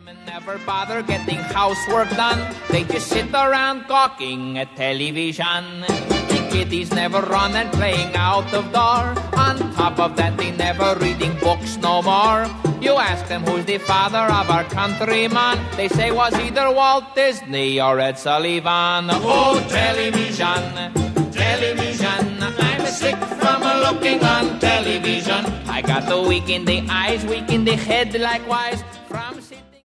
Women never bother getting housework done. They just sit around gawking at television. The kiddies never run and playing out of door. On top of that, they never reading books no more. You ask them who's the father of our countryman, they say was either Walt Disney or Ed Sullivan. Oh, television, television, I'm sick from looking on television. I got the weak in the eyes, weak in the head likewise.